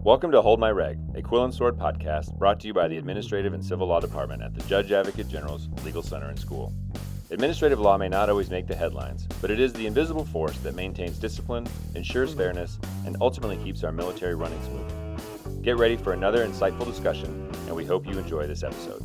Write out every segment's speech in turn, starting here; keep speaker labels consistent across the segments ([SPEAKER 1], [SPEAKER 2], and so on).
[SPEAKER 1] Welcome to Hold My Reg, a Quill and Sword podcast brought to you by the Administrative and Civil Law Department at the Judge Advocate General's Legal Center and School. Administrative law may not always make the headlines, but it is the invisible force that maintains discipline, ensures fairness, and ultimately keeps our military running smoothly. Get ready for another insightful discussion, and we hope you enjoy this episode.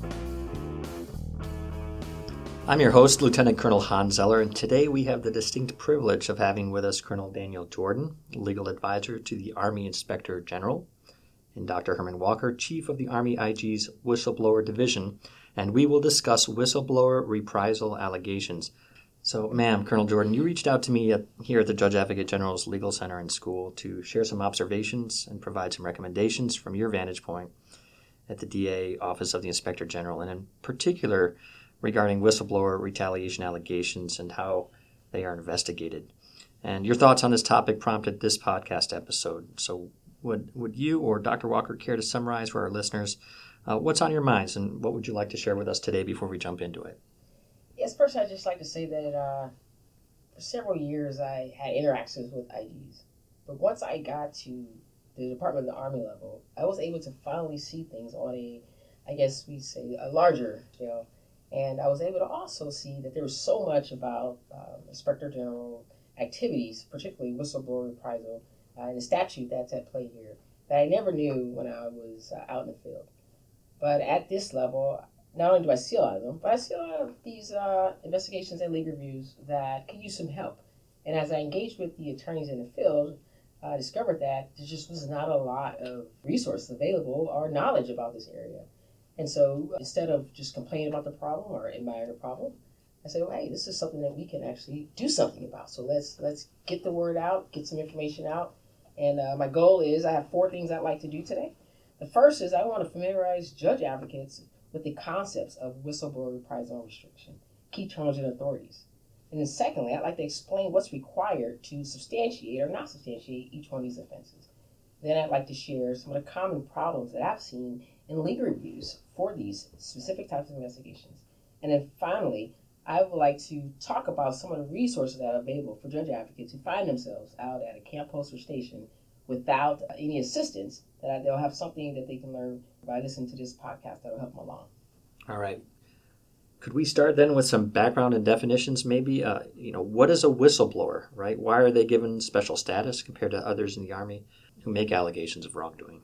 [SPEAKER 2] I'm your host, Lieutenant Colonel Hans Zeller, and today we have the distinct privilege of having with us Colonel Daniel Jordan, Legal Advisor to the Army Inspector General, and Dr. Herman Walker, Chief of the Army IG's Whistleblower Division, and we will discuss whistleblower reprisal allegations. So, ma'am, Colonel Jordan, you reached out to me here at the Judge Advocate General's Legal Center and School to share some observations and provide some recommendations from your vantage point at the DA Office of the Inspector General, and in particular, regarding whistleblower retaliation allegations and how they are investigated. And your thoughts on this topic prompted this podcast episode. So would you or Dr. Walker care to summarize for our listeners what's on your minds and what would you like to share with us today before we jump into it?
[SPEAKER 3] Yes, first I'd just like to say that for several years I had interactions with IGs. But once I got to the Department of the Army level, I was able to finally see things on a larger scale. And I was able to also see that there was so much about Inspector General activities, particularly whistleblower reprisal, and the statute that's at play here, that I never knew when I was out in the field. But at this level, not only do I see a lot of them, but I see a lot of these investigations and legal reviews that could use some help. And as I engaged with the attorneys in the field, I discovered that there just was not a lot of resources available or knowledge about this area. And so instead of just complaining about the problem or admiring the problem, I said, well, hey, this is something that we can actually do something about. So let's get the word out, get some information out. And my goal is I have 4 things I'd like to do today. The first is I want to familiarize judge advocates with the concepts of whistleblower reprisal restriction, key terms and authorities. And then secondly, I'd like to explain what's required to substantiate or not substantiate each one of these offenses. Then I'd like to share some of the common problems that I've seen in legal reviews for these specific types of investigations. And then finally, I would like to talk about some of the resources that are available for judge advocates who find themselves out at a camp, post, or station without any assistance, that they'll have something that they can learn by listening to this podcast that will help them along.
[SPEAKER 2] All right. Could we start then with some background and definitions maybe? What is a whistleblower, right? Why are they given special status compared to others in the Army who make allegations of wrongdoing?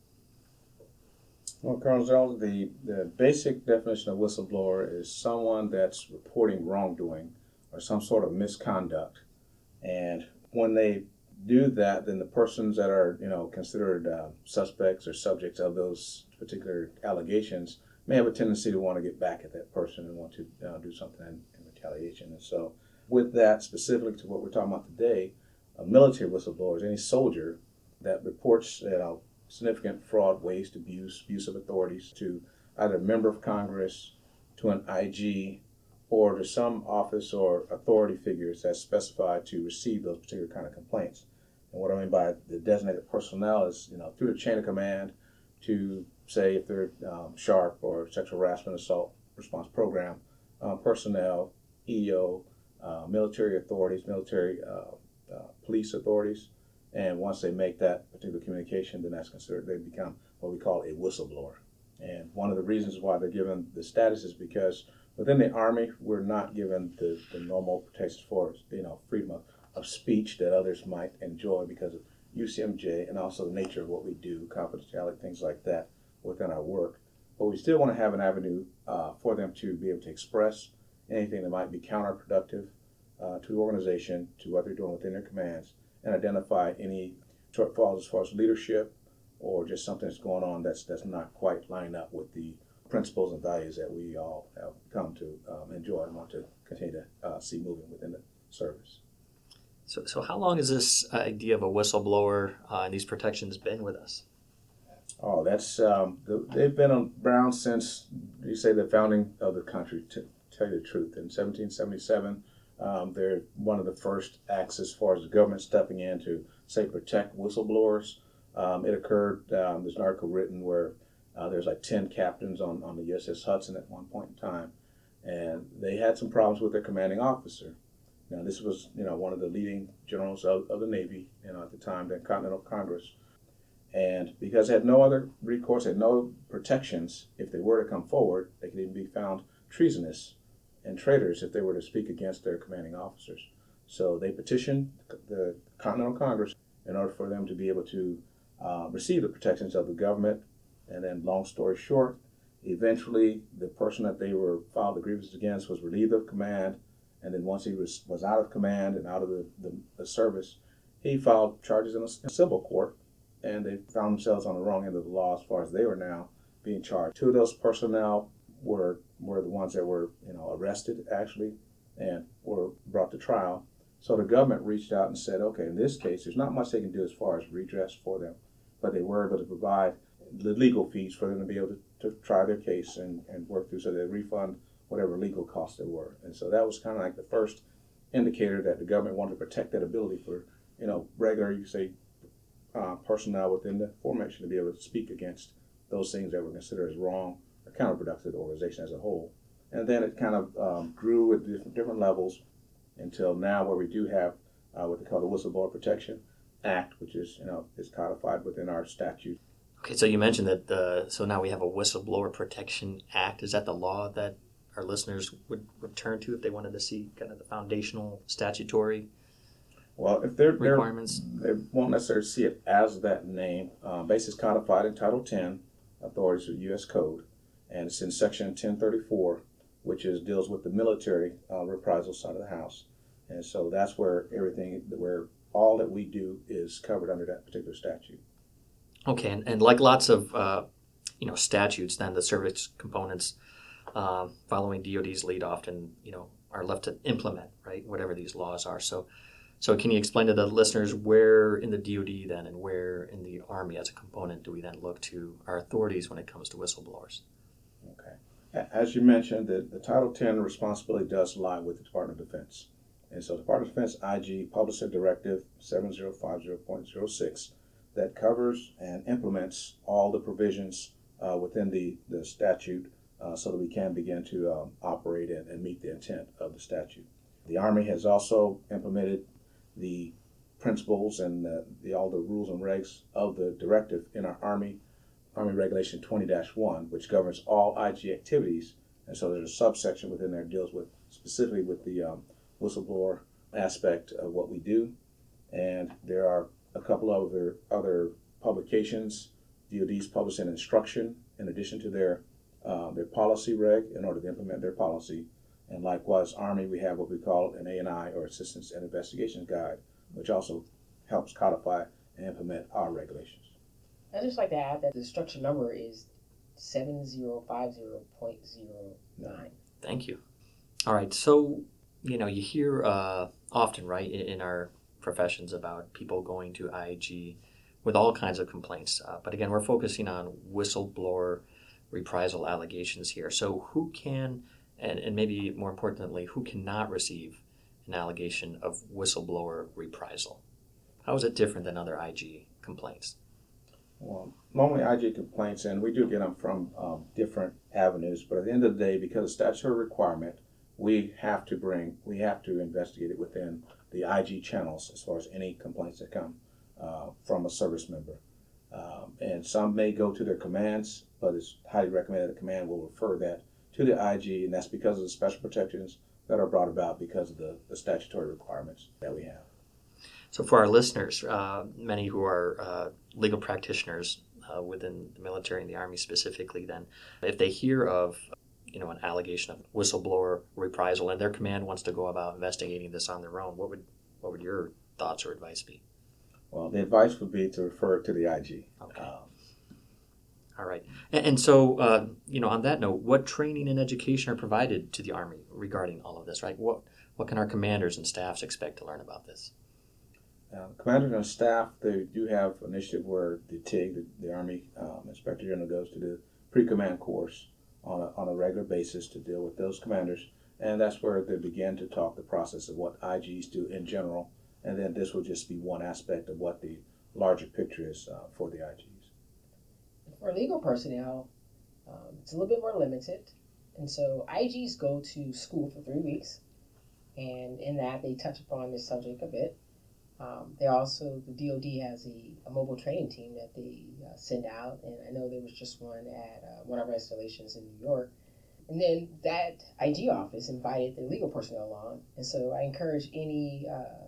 [SPEAKER 4] Well, Colonel Zeller, the basic definition of whistleblower is someone that's reporting wrongdoing or some sort of misconduct. And when they do that, then the persons that are, considered suspects or subjects of those particular allegations may have a tendency to want to get back at that person and want to do something in retaliation. And so with that, specifically to what we're talking about today, a military whistleblower is any soldier that reports significant fraud, waste, abuse of authorities to either a member of Congress, to an IG, or to some office or authority figures that's specified to receive those particular kind of complaints. And what I mean by the designated personnel is, through the chain of command to say if they're SHARP or sexual harassment assault response program personnel, EO, military authorities, military police authorities. And once they make that particular communication, then that's considered, they become what we call a whistleblower. And one of the reasons why they're given the status is because within the Army, we're not given the normal protections for, freedom of speech that others might enjoy because of UCMJ and also the nature of what we do, confidentiality, things like that within our work. But we still want to have an avenue for them to be able to express anything that might be counterproductive to the organization, to what they're doing within their commands, and identify any shortfalls as far as leadership or just something that's going on that's not quite lining up with the principles and values that we all have come to enjoy and want to continue to see moving within the service.
[SPEAKER 2] So how long has this idea of a whistleblower and these protections been with us?
[SPEAKER 4] Oh, that's they've been around since, you say, the founding of the country, to tell you the truth. In 1777, they're one of the first acts as far as the government stepping in to, say, protect whistleblowers. It occurred, there's an article written where there's like 10 captains on the USS Hudson at one point in time, and they had some problems with their commanding officer. Now, this was, one of the leading generals of the Navy, at the time, the Continental Congress. And because they had no other recourse, had no protections, if they were to come forward, they could even be found treasonous and traitors if they were to speak against their commanding officers. So they petitioned the Continental Congress in order for them to be able to receive the protections of the government. And then, long story short, eventually the person that they were filed the grievances against was relieved of command. And then once he was out of command and out of the service, he filed charges in a civil court. And they found themselves on the wrong end of the law as far as they were now being charged. Two of those personnel were the ones that were arrested, actually, and were brought to trial. So the government reached out and said, okay, in this case, there's not much they can do as far as redress for them, but they were able to provide the legal fees for them to be able to try their case and work through, so they refund whatever legal costs there were. And so that was kind of like the first indicator that the government wanted to protect that ability for, regular, you say, personnel within the formation to be able to speak against those things that were considered as wrong or counterproductive to the organization as a whole. And then it kind of grew at different levels until now, where we do have what they call the Whistleblower Protection Act, which is is codified within our statute.
[SPEAKER 2] Okay, so you mentioned that so now we have a Whistleblower Protection Act. Is that the law that our listeners would turn to if they wanted to see kind of the foundational statutory
[SPEAKER 4] Well, if they're
[SPEAKER 2] requirements?
[SPEAKER 4] They won't necessarily see it as that name. Basically, it's codified in Title 10, Authorities of U.S. Code, and it's in Section 1034, which deals with the military reprisal side of the house. And so that's where all that we do is covered under that particular statute.
[SPEAKER 2] Okay, and like lots of statutes, then the service components following DoD's lead often are left to implement, right, whatever these laws are. So can you explain to the listeners where in the DoD then and where in the Army as a component do we then look to our authorities when it comes to whistleblowers?
[SPEAKER 4] Okay. As you mentioned, the Title 10 responsibility does lie with the Department of Defense. And so the Department of Defense IG published a directive 7050.06 that covers and implements all the provisions within the statute so that we can begin to operate and meet the intent of the statute. The Army has also implemented the principles and all the rules and regs of the directive in our Army Regulation 20-1, which governs all IG activities. And so there's a subsection within there that deals with specifically with the whistleblower aspect of what we do. And there are a couple of other publications. DoD's published an instruction in addition to their policy reg in order to implement their policy. And likewise, Army, we have what we call an A&I, or Assistance and Investigation Guide, which also helps codify and implement our regulations.
[SPEAKER 3] I'd just like to add that the instruction number is 7050.09.
[SPEAKER 2] Thank you. All right, so you hear often, right, in our professions about people going to IG with all kinds of complaints. But again, we're focusing on whistleblower reprisal allegations here. So who can, and maybe more importantly, who cannot receive an allegation of whistleblower reprisal? How is it different than other IG complaints?
[SPEAKER 4] Well, normally IG complaints, and we do get them from different avenues, but at the end of the day, because of statutory requirement, we have to investigate it within the IG channels as far as any complaints that come from a service member. And some may go to their commands, but it's highly recommended the command will refer that to the IG, and that's because of the special protections that are brought about because of the statutory requirements that we have.
[SPEAKER 2] So for our listeners, many who are legal practitioners within the military and the Army specifically, then if they hear of an allegation of whistleblower reprisal and their command wants to go about investigating this on their own, what would your thoughts or advice be?
[SPEAKER 4] Well, the advice would be to refer it to the IG.
[SPEAKER 2] Okay. All right. And so, on that note, what training and education are provided to the Army regarding all of this, right? What can our commanders and staffs expect to learn about this?
[SPEAKER 4] Commanders and staff, they do have an initiative where the TIG, the Army Inspector General, goes to the pre-command course on a regular basis to deal with those commanders. And that's where they begin to talk the process of what IGs do in general. And then this will just be one aspect of what the larger picture is for the IGs.
[SPEAKER 3] For legal personnel, it's a little bit more limited. And so IGs go to school for 3 weeks. And in that, they touch upon this subject a bit. They also, the DoD has a mobile training team that they send out, and I know there was just one at one of our installations in New York. And then that IG office invited their legal personnel along, and so I encourage any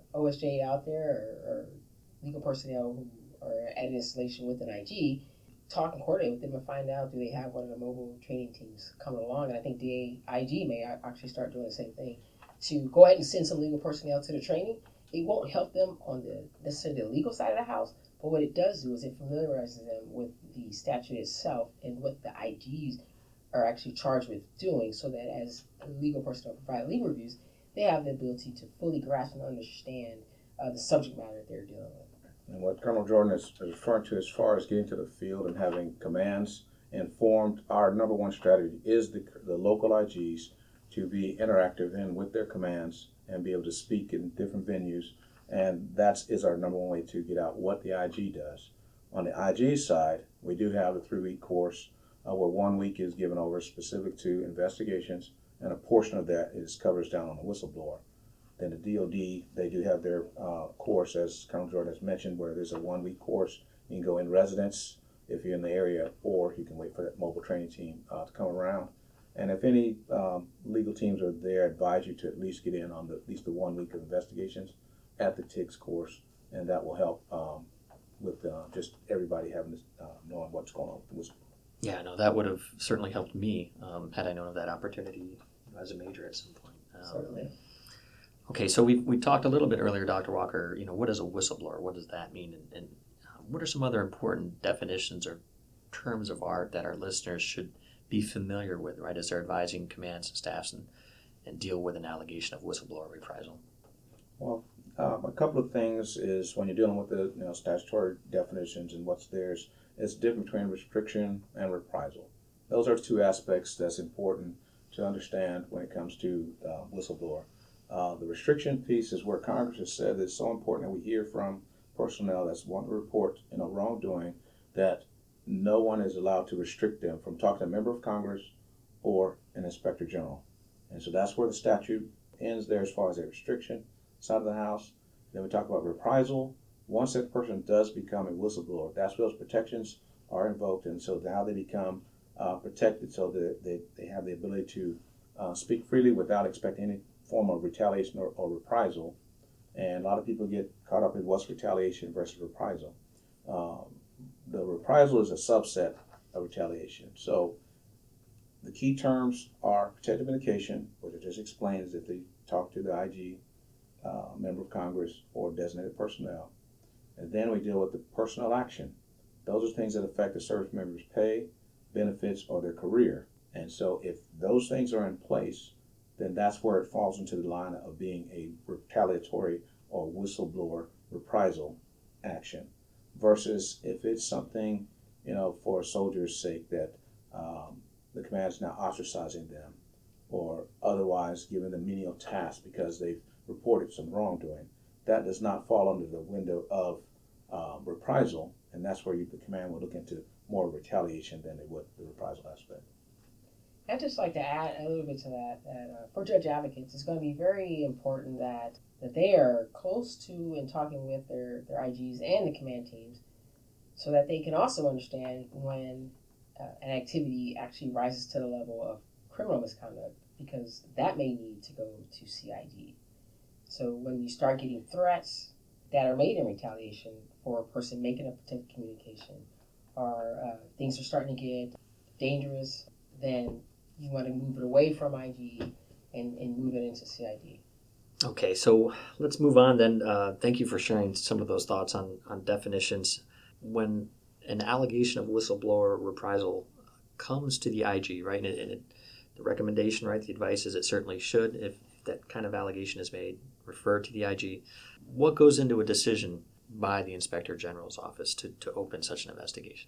[SPEAKER 3] OSJ out there or legal personnel who are at an installation with an IG, talk and coordinate with them and find out, do they have one of the mobile training teams coming along. And I think the IG may actually start doing the same thing, to go ahead and send some legal personnel to the training. It won't help them on the necessarily the legal side of the house, but what it does do is it familiarizes them with the statute itself and what the IGs are actually charged with doing, so that as legal personnel provide legal reviews, they have the ability to fully grasp and understand the subject matter that they're dealing with.
[SPEAKER 4] And what Colonel Jordan is referring to as far as getting to the field and having commands informed, our number one strategy is the local IGs to be interactive and with their commands and be able to speak in different venues. And that is our number one way to get out what the IG does. On the IG side, we do have a 3-week course where 1 week is given over specific to investigations, and a portion of that is covers down on the whistleblower. Then the DoD, they do have their course, as Colonel Jordan has mentioned, where there's a 1-week course. You can go in residence if you're in the area, or you can wait for that mobile training team to come around. And if any legal teams are there, I advise you to at least get in on at least the 1 week of investigations at the TIGS course, and that will help with just everybody having this, knowing what's going on with the whistleblower.
[SPEAKER 2] Yeah, no, that would have certainly helped me had I known of that opportunity as a major at some point.
[SPEAKER 3] Certainly.
[SPEAKER 2] Okay, so we talked a little bit earlier, Dr. Walker, what is a whistleblower? What does that mean? And what are some other important definitions or terms of art that our listeners should be familiar with, right, as they're advising commands and staffs and deal with an allegation of whistleblower reprisal?
[SPEAKER 4] Well, a couple of things is when you're dealing with the statutory definitions and what's theirs, it's the difference between restriction and reprisal. Those are two aspects that's important to understand when it comes to whistleblower. The restriction piece is where Congress has said that it's so important that we hear from personnel that's wanting to report wrongdoing, that no one is allowed to restrict them from talking to a member of Congress or an inspector general. And so that's where the statute ends there as far as a restriction side of the house. Then we talk about reprisal. Once that person does become a whistleblower, that's where those protections are invoked, and so now they become protected, so that they have the ability to speak freely without expecting any form of retaliation or reprisal. And a lot of people get caught up in what's retaliation versus reprisal. The reprisal is a subset of retaliation. So the key terms are protective communication, which I just explained is if they talk to the IG, member of Congress, or designated personnel. And then we deal with the personnel action. Those are things that affect the service member's pay, benefits, or their career. And so if those things are in place, then that's where it falls into the line of being a retaliatory or whistleblower reprisal action. Versus if it's something, for a soldier's sake that the command is now ostracizing them, or otherwise giving them menial tasks because they've reported some wrongdoing, that does not fall under the window of reprisal, and that's where the command would look into more retaliation than they would the reprisal aspect.
[SPEAKER 3] I'd just like to add a little bit to that for judge advocates, it's going to be very important that they are close to and talking with their IGs and the command teams, so that they can also understand when an activity actually rises to the level of criminal misconduct, because that may need to go to CID. So when you start getting threats that are made in retaliation for a person making a protected communication, or things are starting to get dangerous, then you want to move it away from IG and move it into CID.
[SPEAKER 2] Okay, so let's move on then. Thank you for sharing some of those thoughts on definitions. When an allegation of whistleblower reprisal comes to the IG, right, and the recommendation, right, the advice is it certainly should, if that kind of allegation is made, refer to the IG. What goes into a decision by the Inspector General's office to open such an investigation?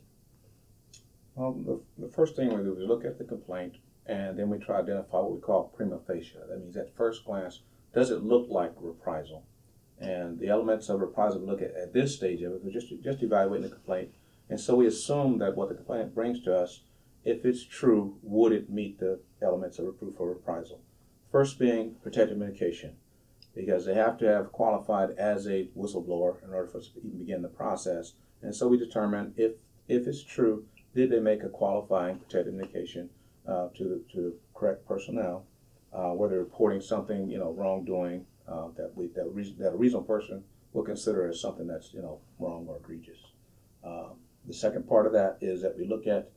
[SPEAKER 4] Well, the first thing we do is look at the complaint, and then we try to identify what we call prima facie. That means at first glance, does it look like reprisal? And the elements of reprisal we look at this stage of it, we're just evaluating the complaint. And so we assume that what the complaint brings to us, if it's true, would it meet the elements of proof for reprisal? First being protected communication. because they have to have qualified as a whistleblower in order for us to even begin the process. And so we determine if it's true, did they make a qualifying protected indication to the correct personnel, whether reporting something, wrongdoing that a reasonable person will consider as something that's, wrong or egregious. The second part of that is that we look at,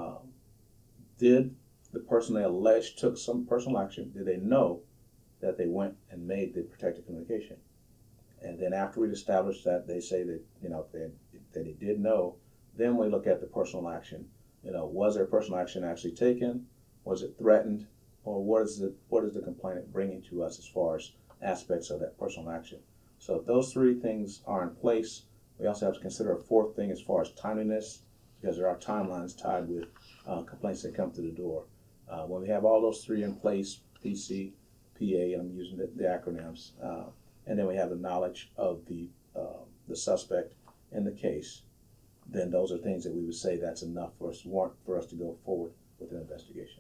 [SPEAKER 4] did the person they alleged took some personal action, did they know that they went and made the protected communication? And then after we've established that they say that, that they did know, then we look at the personal action. Was their personal action actually taken? Was it threatened? Or what is the complainant bringing to us as far as aspects of that personal action? So if those three things are in place, we also have to consider a fourth thing as far as timeliness, because there are timelines tied with complaints that come through the door. When we have all those three in place, PC, PA, and I'm using the acronyms, and then we have the knowledge of the suspect in the case, then those are things that we would say that's enough warrant for us to go forward with an investigation.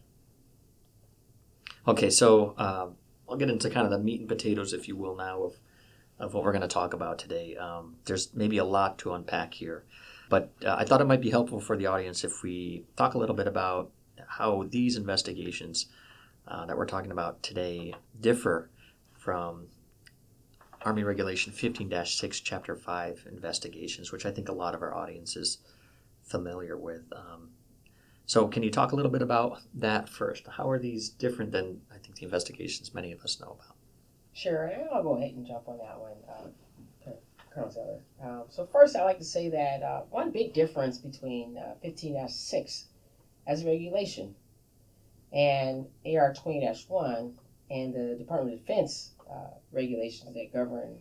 [SPEAKER 2] Okay, so I'll get into kind of the meat and potatoes, if you will, now of what we're going to talk about today. There's maybe a lot to unpack here, but I thought it might be helpful for the audience if we talk a little bit about how these investigations that we're talking about today differ from Army Regulation 15-6, Chapter 5 investigations, which I think a lot of our audience is familiar with. So can you talk a little bit about that first? How are these different than, I think, the investigations many of us know about?
[SPEAKER 3] Sure, and I'll go ahead and jump on that one, Colonel Zeller. So first, I'd like to say that one big difference between 15-6 as a regulation and AR 20-1 and the Department of Defense regulations that govern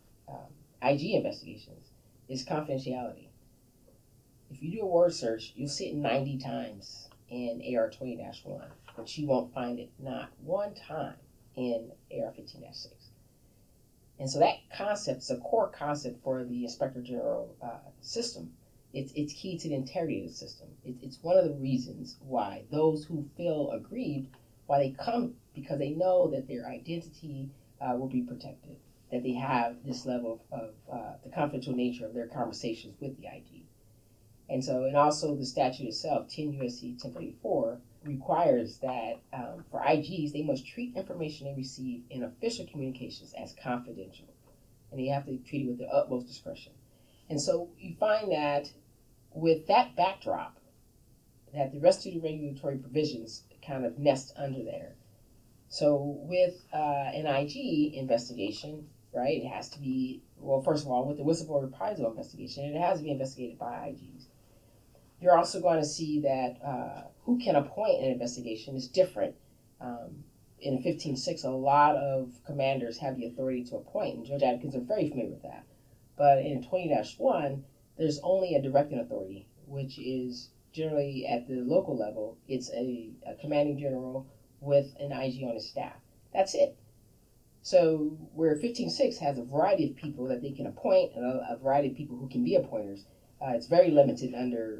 [SPEAKER 3] IG investigations is confidentiality. If you do a word search, you'll see it 90 times in AR 20-1, but you won't find it not one time in AR 15-6. And so that concept is a core concept for the Inspector General system. It's key to the integrity of the system. It's one of the reasons why those who feel aggrieved, why they come, because they know that their identity will be protected, that they have this level of the confidential nature of their conversations with the IG. And so, and also the statute itself, 10 U.S.C. 1034, requires that for IGs, they must treat information they receive in official communications as confidential. And they have to treat it with the utmost discretion. And so you find that with that backdrop, that the rest of the regulatory provisions kind of nest under there. So with an IG investigation, right, it has to be, well, first of all, with the whistleblower reprisal investigation, it has to be investigated by IGs. You're also going to see that who can appoint an investigation is different. In 15-6, a lot of commanders have the authority to appoint, and judge advocates are very familiar with that. But in 20-1, there's only a directing authority, which is generally at the local level. It's a commanding general with an IG on his staff. That's it. So where 15-6 has a variety of people that they can appoint and a variety of people who can be appointers, it's very limited under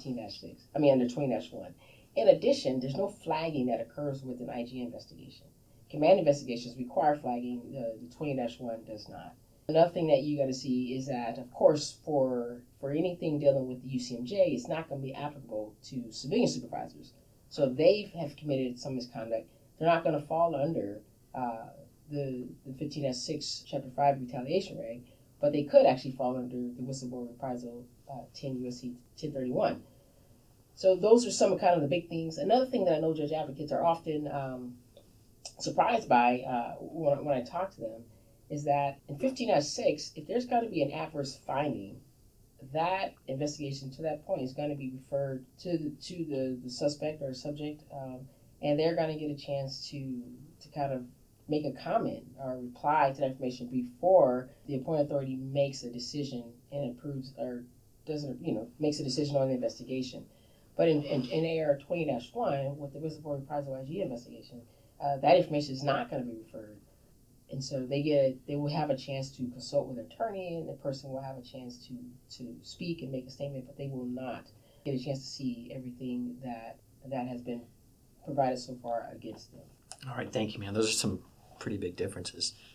[SPEAKER 3] 20-1. In addition, there's no flagging that occurs with an IG investigation. Command investigations require flagging. The 20-1 does not. Another thing that you got to see is that, of course, for anything dealing with the UCMJ, it's not going to be applicable to civilian supervisors. So if they have committed some misconduct, they're not going to fall under the 15-6 Chapter 5 retaliation reg, but they could actually fall under the whistleblower reprisal 10 U.S.C. 1031. So those are some of kind of the big things. Another thing that I know judge advocates are often surprised by when I talk to them is that in 15-6, if there's got to be an adverse finding, that investigation to that point is going to be referred to the suspect or subject, and they're going to get a chance to kind of make a comment or reply to that information before the appointed authority makes a decision and approves or doesn't, makes a decision on the investigation. But in AR 20-1, with the whistleblower reprisal IG investigation, that information is not going to be referred. And so they will have a chance to consult with an attorney, and the person will have a chance to speak and make a statement, but they will not get a chance to see everything that has been provided so far against them.
[SPEAKER 2] All right, thank you, man. Those are some pretty big differences.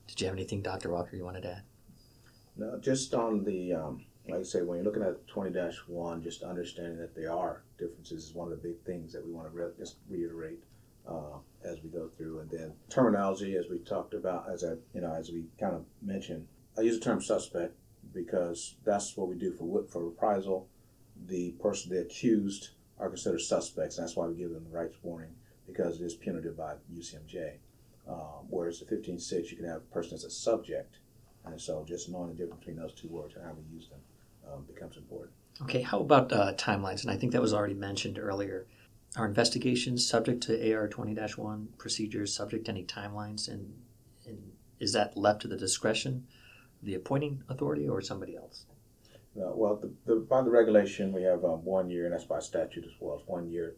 [SPEAKER 2] Did you have anything, Dr. Walker, you wanted to add?
[SPEAKER 4] No, just on the, like I say, when you're looking at 20-1, just understanding that there are differences is one of the big things that we want to just reiterate as we go through. And then terminology, as we talked about, as we kind of mentioned, I use the term suspect because that's what we do for reprisal. The accused are considered suspects, and that's why we give them the rights warning, because it is punitive by UCMJ. Whereas the 15-6, you can have a person as a subject. And so just knowing the difference between those two words and how we use them becomes important.
[SPEAKER 2] Okay, how about timelines? And I think that was already mentioned earlier. Are investigations subject to AR 20-1 procedures, subject to any timelines? And is that left to the discretion of the appointing authority or somebody else?
[SPEAKER 4] Well, by the regulation, we have 1 year, and that's by statute as well. It's 1 year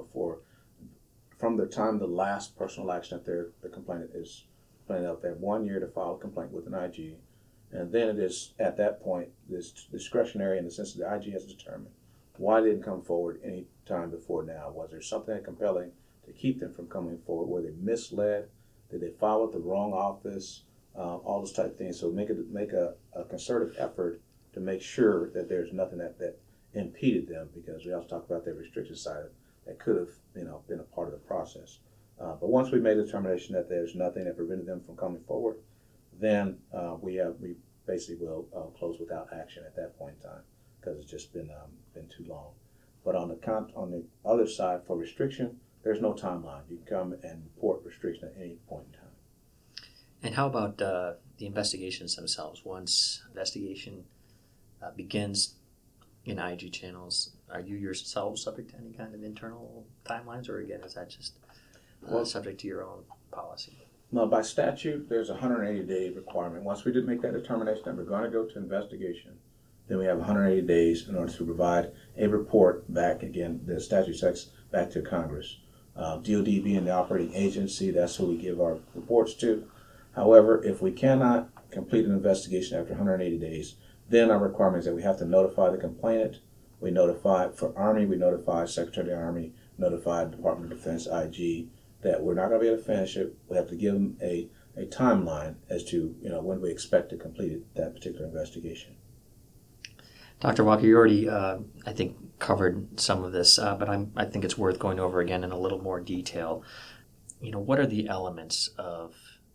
[SPEAKER 4] from the time the last personal action that the complainant is complained of. They have 1 year to file a complaint with an IG. And then it is, at that point, this discretionary in the sense that the IG has determined why they didn't come forward any time before now. Was there something compelling to keep them from coming forward? Were they misled? Did they file with the wrong office? All those type of things. So make a concerted effort to make sure that there's nothing that impeded them, because we also talk about the restriction side that could have been a part of the process. But once we made a determination that there's nothing that prevented them from coming forward, then we basically will close without action at that point in time, because it's just been too long. But on the other side, for restriction, there's no timeline. You can come and report restriction at any point in time.
[SPEAKER 2] And how about the investigations themselves? Once investigation begins in IG channels, are you yourself subject to any kind of internal timelines, or again, is that just subject to your own policy?
[SPEAKER 4] No, by statute, there's a 180-day requirement. Once we did make that determination that we're going to go to investigation, then we have 180 days in order to provide a report back. Again, the statute sets back to Congress. DOD being the operating agency, that's who we give our reports to. However, if we cannot complete an investigation after 180 days, then our requirement is that we have to notify the complainant. We notify, for Army, we notify Secretary of the Army, notify Department of Defense, IG, that we're not going to be able to finish it. We have to give them a timeline as to when we expect to complete that particular investigation.
[SPEAKER 2] Dr. Walker, you already, I think, covered some of this, but I think it's worth going over again in a little more detail. What are the elements of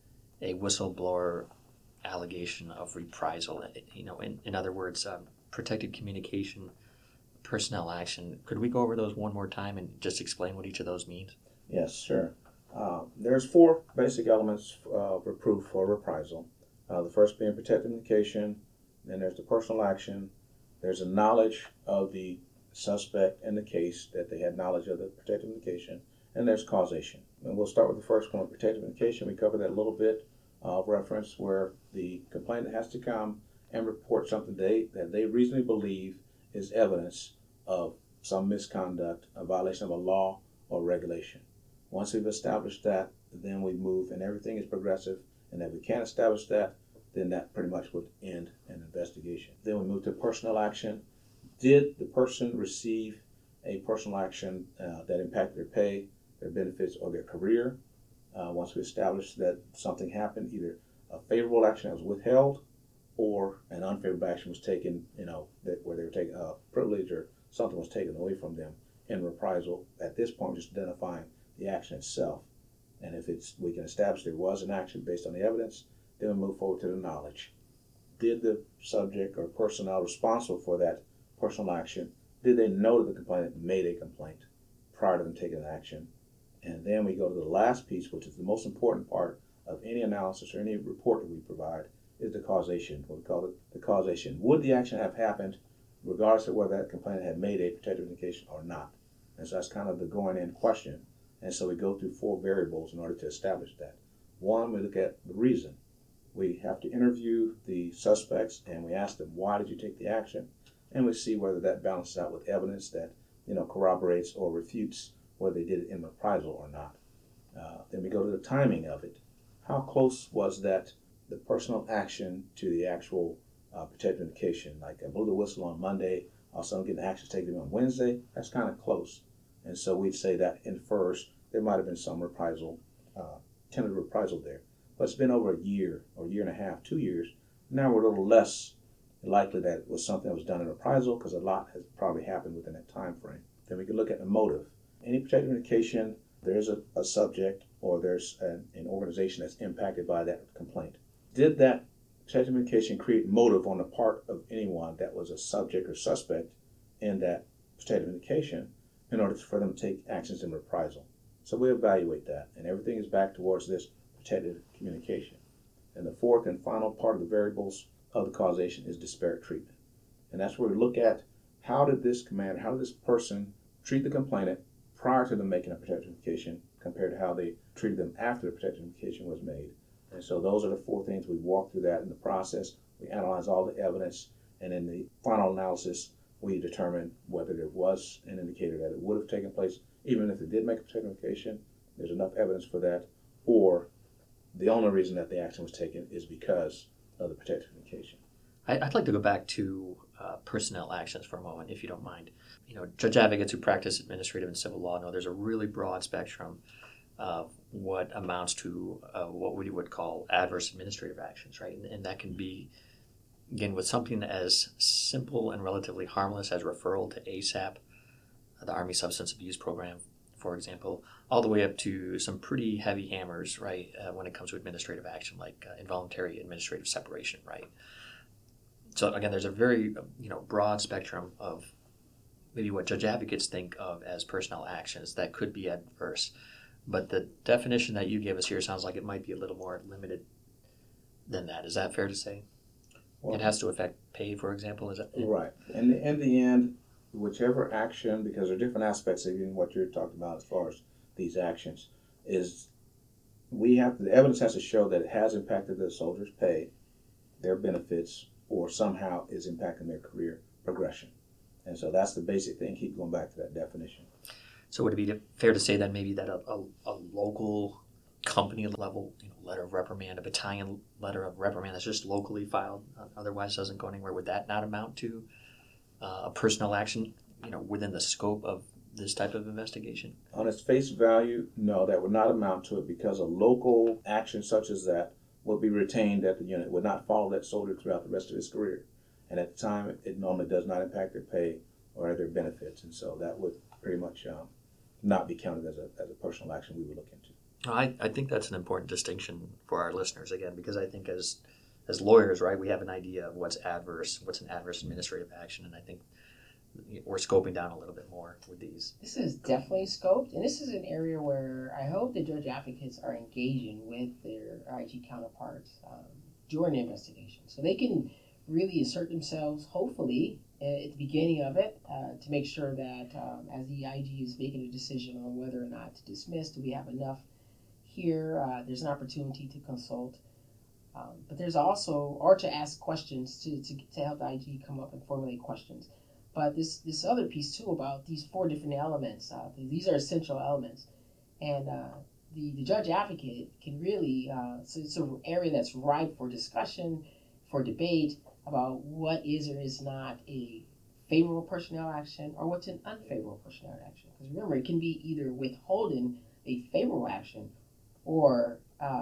[SPEAKER 2] a whistleblower allegation of reprisal? In other words, protected communication, personnel action. Could we go over those one more time and just explain what each of those means?
[SPEAKER 4] Yes, sure. There's 4 basic elements of proof for reprisal. The first being protected communication, then there's the personal action, there's a knowledge of the suspect in the case, that they had knowledge of the protected communication, and there's causation. And we'll start with the first one, protected communication. We covered that a little bit of reference, where the complainant has to come and report something that they reasonably believe is evidence of some misconduct, a violation of a law or regulation. Once we've established that, then we move, and everything is progressive, and if we can't establish that, then that pretty much would end an investigation. Then we move to personnel action. Did the person receive a personal action that impacted their pay, their benefits, or their career? Once we establish that something happened, either a favorable action that was withheld or an unfavorable action was taken, where they were taking a privilege or something was taken away from them in reprisal. At this point, just identifying the action itself. And if we can establish there was an action based on the evidence, then we move forward to the knowledge. Did the subject or personnel responsible for that personal action, did they know that the complainant made a complaint prior to them taking an action? And then we go to the last piece, which is the most important part of any analysis or any report that we provide, is the causation. What we call it the causation. Would the action have happened regardless of whether that complainant had made a protected communication or not? And so that's kind of the going in question. And so we go through 4 variables in order to establish that. 1, we look at the reason. We have to interview the suspects and we ask them, why did you take the action? And we see whether that balances out with evidence that corroborates or refutes whether they did it in reprisal or not. Then we go to the timing of it. How close was that, the personal action, to the actual protected communication? Like I blew the whistle on Monday, all of a sudden getting action taken on Wednesday. That's kind of close. And so we'd say that infers there might have been some reprisal, tentative reprisal there. but it's been over a year or year and a half, 2 years. Now we're a little less likely that it was something that was done in reprisal because a lot has probably happened within that time frame. Then we can look at the motive. Any protective communication, there's a subject or there's an organization that's impacted by that complaint. Did that protective communication create motive on the part of anyone that was a subject or suspect in that protective communication in order for them to take actions in reprisal? So we evaluate that, and everything is back towards this protective communication. And the fourth and final part of the variables of the causation is disparate treatment. And that's where we look at how did this person treat the complainant prior to them making a protective communication compared to how they treated them after the protective communication was made. And so those are the four things. We walk through that in the process. We analyze all the evidence, and in the final analysis, we determine whether there was an indicator that it would have taken place, even if it did make a protective communication. There's enough evidence for that, or the only reason that the action was taken is because of the protective communication.
[SPEAKER 2] I'd like to go back to personnel actions for a moment, if you don't mind. Judge advocates who practice administrative and civil law know there's a really broad spectrum of what amounts to what we would call adverse administrative actions, right? And that can be, again, with something as simple and relatively harmless as referral to ASAP, the Army Substance Abuse Program, for example, all the way up to some pretty heavy hammers, right, when it comes to administrative action, like involuntary administrative separation, right? So again, there's a very broad spectrum of maybe what judge advocates think of as personnel actions that could be adverse. But the definition that you gave us here sounds like it might be a little more limited than that. Is that fair to say? Well, it has to affect pay, for example? Is that
[SPEAKER 4] right? And in the end, whichever action, because there are different aspects of even what you're talking about as far as these actions, is the evidence has to show that it has impacted the soldier's pay, their benefits, or somehow is impacting their career progression. And so that's the basic thing. Keep going back to that definition.
[SPEAKER 2] So would it be fair to say then maybe that a local company level letter of reprimand, a battalion letter of reprimand that's just locally filed, otherwise doesn't go anywhere, would that not amount to a personnel action within the scope of this type of investigation?
[SPEAKER 4] On its face value, no, that would not amount to it, because a local action such as that would be retained at the unit, would not follow that soldier throughout the rest of his career. And at the time, it normally does not impact their pay or their benefits. And so that would pretty much not be counted as a personal action we would look into.
[SPEAKER 2] I think that's an important distinction for our listeners, again, because I think as lawyers, right, we have an idea of what's an adverse administrative action, and I think we're scoping down a little bit more with these.
[SPEAKER 3] This is definitely scoped, and this is an area where I hope the judge advocates are engaging with their IG counterparts during the investigation, so they can really assert themselves, hopefully, at the beginning of it, to make sure that as the IG is making a decision on whether or not to dismiss, do we have enough here? There's an opportunity to consult. But there's also, or to ask questions to help the IG come up and formulate questions. But this other piece too about these four different elements, these are essential elements. And the judge advocate can really, so it's an area that's ripe for discussion, for debate about what is or is not a favorable personnel action or what's an unfavorable personnel action. Because remember, it can be either withholding a favorable action or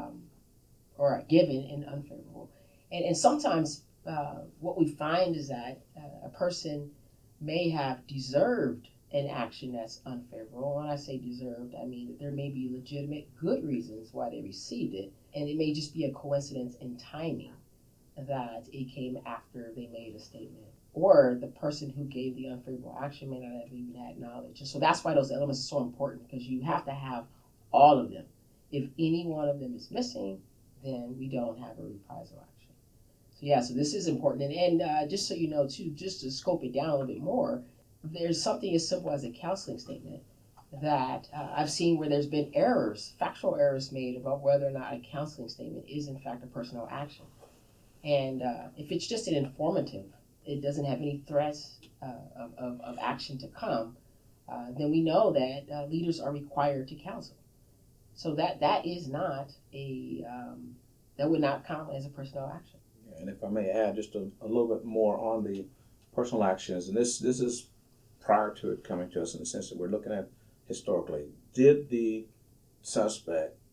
[SPEAKER 3] given an unfavorable. And sometimes what we find is that a person may have deserved an action that's unfavorable. When I say deserved, I mean that there may be legitimate good reasons why they received it, and it may just be a coincidence in timing that it came after they made a statement. Or the person who gave the unfavorable action may not have even had knowledge. And so that's why those elements are so important, because you have to have all of them. If any one of them is missing, then we don't have a reprisal action. So this is important. And just so you know, too, just to scope it down a little bit more, there's something as simple as a counseling statement that I've seen where there's been errors, factual errors made about whether or not a counseling statement is in fact a personnel action. And if it's just an informative, it doesn't have any threats of action to come, then we know that leaders are required to counsel. So that is not that would not count as a personnel action.
[SPEAKER 4] And if I may add just a little bit more on the personal actions, and this is prior to it coming to us in the sense that we're looking at historically, did the suspect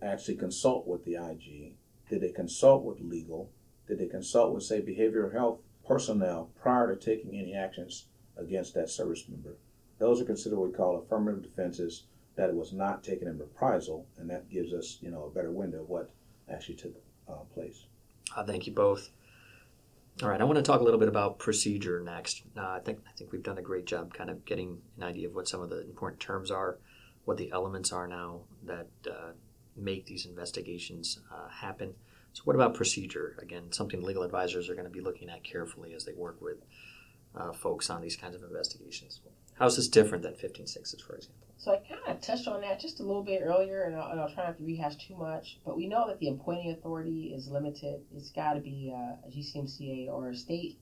[SPEAKER 4] actually consult with the IG? Did they consult with legal? Did they consult with, say, behavioral health personnel prior to taking any actions against that service member? Those are considered what we call affirmative defenses, that it was not taken in reprisal, and that gives us, a better window of what actually took place.
[SPEAKER 2] Thank you both. All right, I want to talk a little bit about procedure next. I think we've done a great job kind of getting an idea of what some of the important terms are, what the elements are now that make these investigations happen. So what about procedure? Again, something legal advisors are going to be looking at carefully as they work with folks on these kinds of investigations. How is this different than 15-6s, for example?
[SPEAKER 3] So I kind of touched on that just a little bit earlier, and I'll try not to rehash too much. But we know that the appointing authority is limited. It's got to be a GCMCA or a state.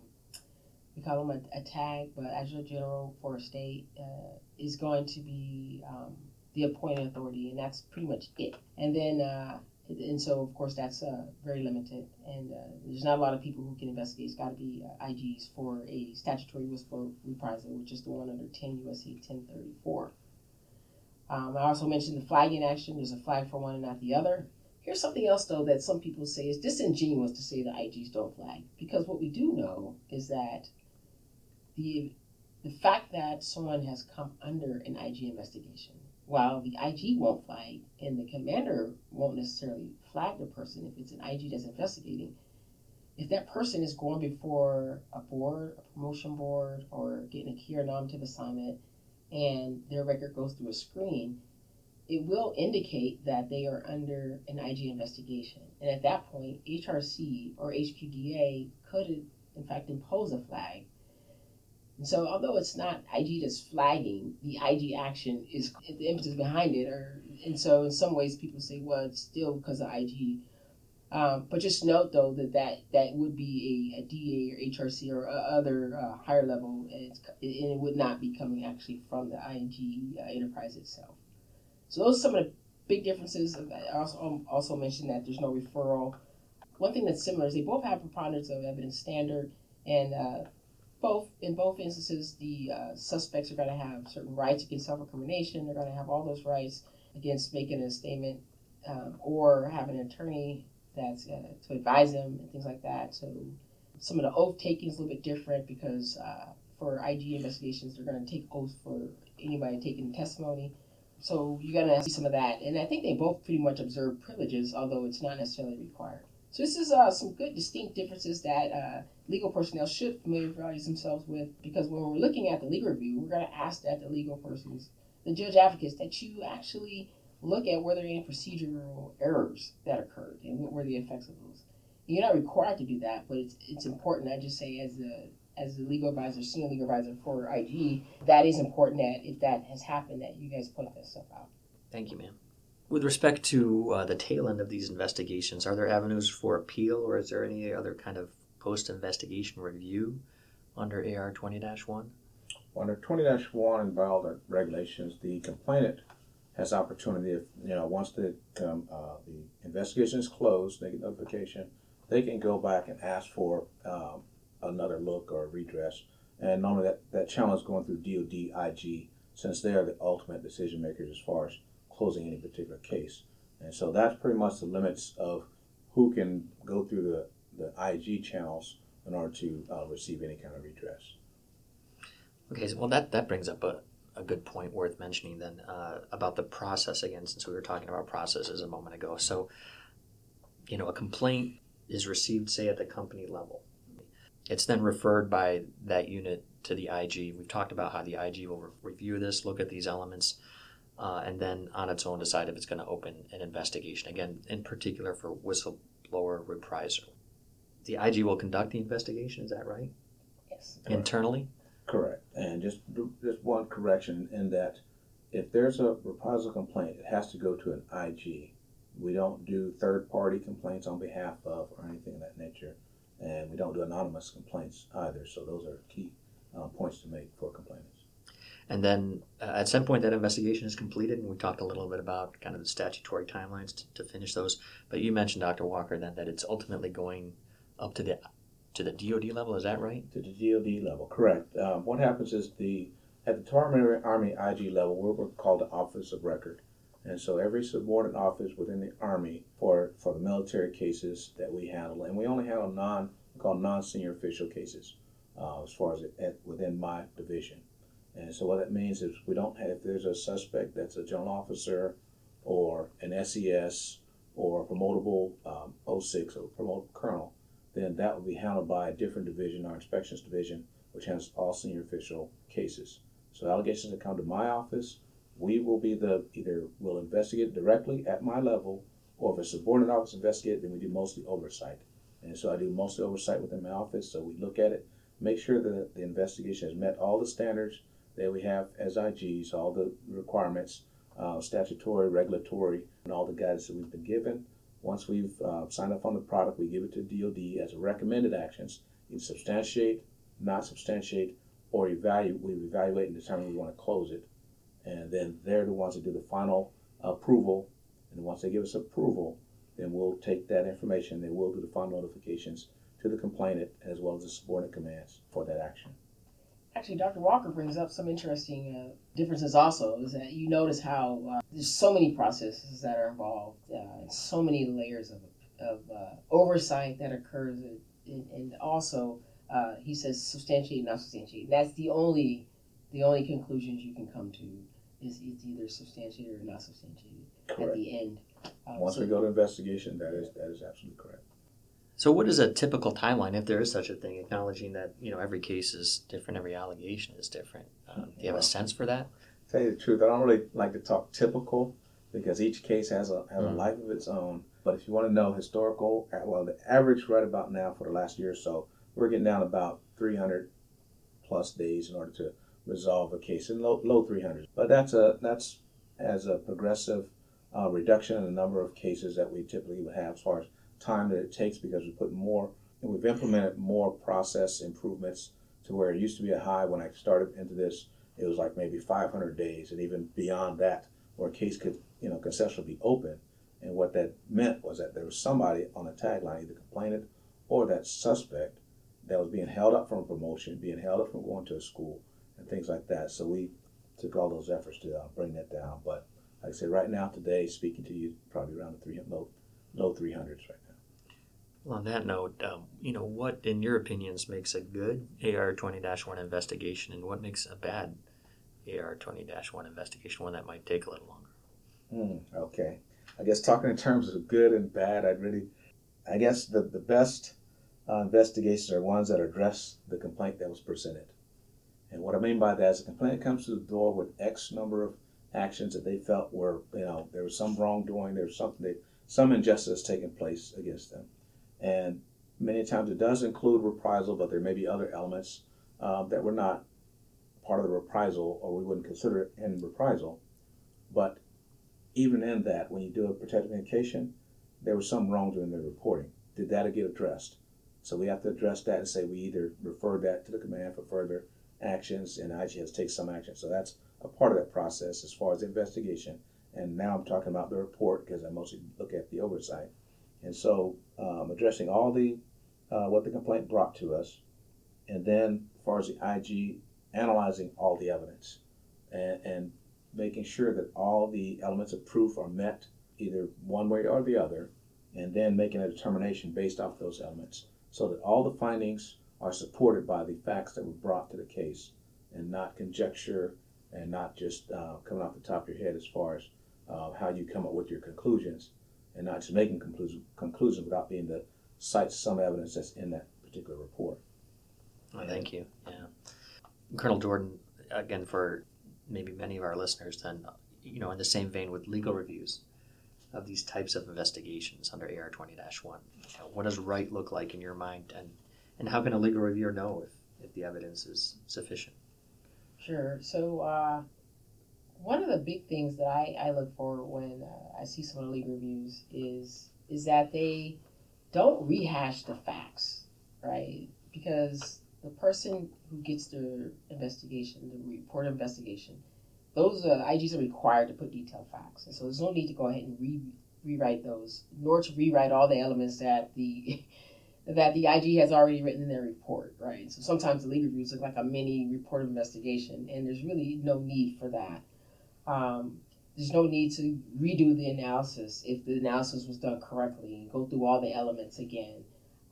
[SPEAKER 3] We call them a TAG, but Adjutant General for a state is going to be the appointing authority, and that's pretty much it. And then, and so of course that's very limited, and there's not a lot of people who can investigate. It's got to be IGs for a statutory whistleblower reprisal, which is the one under 10 U.S.C. 1034. I also mentioned the flagging action. There's a flag for one and not the other. Here's something else, though, that some people say is disingenuous to say the IGs don't flag, because what we do know is that the fact that someone has come under an IG investigation, while the IG won't flag and the commander won't necessarily flag the person if it's an IG that's investigating, if that person is going before a board, a promotion board, or getting a key or nominative assignment, and their record goes through a screen, it will indicate that they are under an IG investigation. And at that point, HRC or HQDA could, in fact, impose a flag. And so although it's not IG that's flagging, the IG action is the impetus behind it. And so in some ways people say, well, it's still because of IG. But just note, though, that would be a DA or HRC or other higher level, and it would not be coming actually from the IG enterprise itself. So those are some of the big differences. I also mentioned that there's no referral. One thing that's similar is they both have preponderance of evidence standard, and in both instances, the suspects are going to have certain rights against self-incrimination. They're going to have all those rights against making a statement or having an attorney that's to advise them and things like that. So some of the oath taking is a little bit different because for IG investigations, they're going to take oaths for anybody taking testimony. So you're going to see some of that. And I think they both pretty much observe privileges, although it's not necessarily required. So this is some good distinct differences that legal personnel should familiarize themselves with, because when we're looking at the legal review, we're going to ask that the legal persons, the judge advocates, that you actually look at whether there are any procedural errors that occurred and what were the effects of those. And you're not required to do that, but it's important. I just say as the legal advisor, senior legal advisor for IG, that is important that if that has happened, that you guys point that stuff out.
[SPEAKER 2] Thank you, ma'am. With respect to the tail end of these investigations, are there avenues for appeal, or is there any other kind of post-investigation review under AR 20-1?
[SPEAKER 4] Under 20-1 and by all the regulations, the complainant has opportunity if, once the investigation is closed, they get notification, they can go back and ask for another look or a redress. And normally that channel is going through DOD, IG, since they are the ultimate decision makers as far as closing any particular case. And so that's pretty much the limits of who can go through the IG channels in order to receive any kind of redress. Okay,
[SPEAKER 2] so, well, that brings up a good point worth mentioning then about the process again, since we were talking about processes a moment ago. So, a complaint is received, say, at the company level. It's then referred by that unit to the IG. We've talked about how the IG will review this, look at these elements, and then on its own decide if it's going to open an investigation. Again, in particular for whistleblower reprisal. The IG will conduct the investigation, is that right?
[SPEAKER 3] Yes.
[SPEAKER 2] Internally?
[SPEAKER 4] Correct. And just one correction in that if there's a reprisal complaint, it has to go to an IG. We don't do third-party complaints on behalf of or anything of that nature. And we don't do anonymous complaints either. So those are key points to make for complainants.
[SPEAKER 2] And then at some point that investigation is completed, and we talked a little bit about kind of the statutory timelines to finish those. But you mentioned, Dr. Walker, then that it's ultimately going up to the DOD level. Is that right?
[SPEAKER 4] To the DOD level, correct. What happens is at the Department of Army IG level, we're called the Office of Record. And so every subordinate office within the Army for the military cases that we handle, and we only handle non-senior official cases as far as within my division. And so what that means is we don't have, if there's a suspect that's a general officer or an SES or a promotable 06 or promotable colonel, then that will be handled by a different division, our inspections division, which handles all senior official cases. So allegations that come to my office, we will be either we'll investigate it directly at my level, or if a subordinate office investigates, then we do mostly oversight. And so I do mostly oversight within my office. So we look at it, make sure that the investigation has met all the standards that we have as IGs, all the requirements, statutory, regulatory, and all the guidance that we've been given. Once we've signed up on the product, we give it to DOD as a recommended actions, either substantiate, not substantiate, or we evaluate and determine we want to close it. And then they're the ones that do the final approval. And once they give us approval, then we'll take that information, they will do the final notifications to the complainant as well as the subordinate commands for that action.
[SPEAKER 3] Actually, Dr. Walker brings up some interesting differences also, is that you notice how there's so many processes that are involved, so many layers of oversight that occurs, and also he says substantiate, not substantiate. That's the only conclusions you can come to is it's either substantiated or not substantiated. Correct. At the end.
[SPEAKER 4] Once we go to investigation, that is absolutely correct.
[SPEAKER 2] So what is a typical timeline, if there is such a thing, acknowledging that every case is different, every allegation is different? Do you have a sense for that?
[SPEAKER 4] To tell you the truth, I don't really like to talk typical because each case has a life of its own. But if you want to know historical, well, the average right about now for the last year or so, we're getting down about 300 plus days in order to resolve a case, in low 300s. But that's as a progressive reduction in the number of cases that we typically would have as far as time that it takes, because we've implemented more process improvements to where it used to be a high when I started into this. It was like maybe 500 days, and even beyond that, where a case could conceptually be open. And what that meant was that there was somebody on the tagline, either complainant or that suspect, that was being held up from a promotion, being held up from going to a school, and things like that. So we took all those efforts to bring that down. But like I said, right now, today, speaking to you, probably around the low 300s right now.
[SPEAKER 2] Well, on that note, what, in your opinions, makes a good AR-20-1 investigation, and what makes a bad AR-20-1 investigation, one that might take a little longer?
[SPEAKER 4] Okay. I guess talking in terms of good and bad, I guess the best investigations are ones that address the complaint that was presented. And what I mean by that is a complainant comes to the door with X number of actions that they felt were, there was some wrongdoing, there was some injustice taking place against them. And many times it does include reprisal, but there may be other elements that were not part of the reprisal, or we wouldn't consider it in reprisal. But even in that, when you do a protective communication, there was some wrongdoing in the reporting. Did that get addressed? So we have to address that and say we either refer that to the command for further actions, and IG has to take some action. So that's a part of that process as far as the investigation. And now I'm talking about the report because I mostly look at the oversight. And so addressing all the what the complaint brought to us, and then as far as the IG, analyzing all the evidence and making sure that all the elements of proof are met either one way or the other, and then making a determination based off those elements so that all the findings are supported by the facts that were brought to the case, and not conjecture and not just coming off the top of your head as far as how you come up with your conclusions, and not just making conclusions without being to cite some evidence that's in that particular report.
[SPEAKER 2] Well, thank you. Yeah, Colonel Jordan, again, for maybe many of our listeners, then, in the same vein with legal reviews of these types of investigations under AR-20-1, what does right look like in your mind, and how can a legal reviewer know if the evidence is sufficient?
[SPEAKER 3] Sure. So one of the big things that I look for when I see some of the legal reviews is that they don't rehash the facts, right? Because the person who gets the investigation, the report of investigation, those IGs are required to put detailed facts. And so there's no need to go ahead and rewrite those, nor to rewrite all the elements that the IG has already written in their report, right? So sometimes the legal reviews look like a mini report of investigation, and there's really no need for that. there's no need to redo the analysis if the analysis was done correctly and go through all the elements again.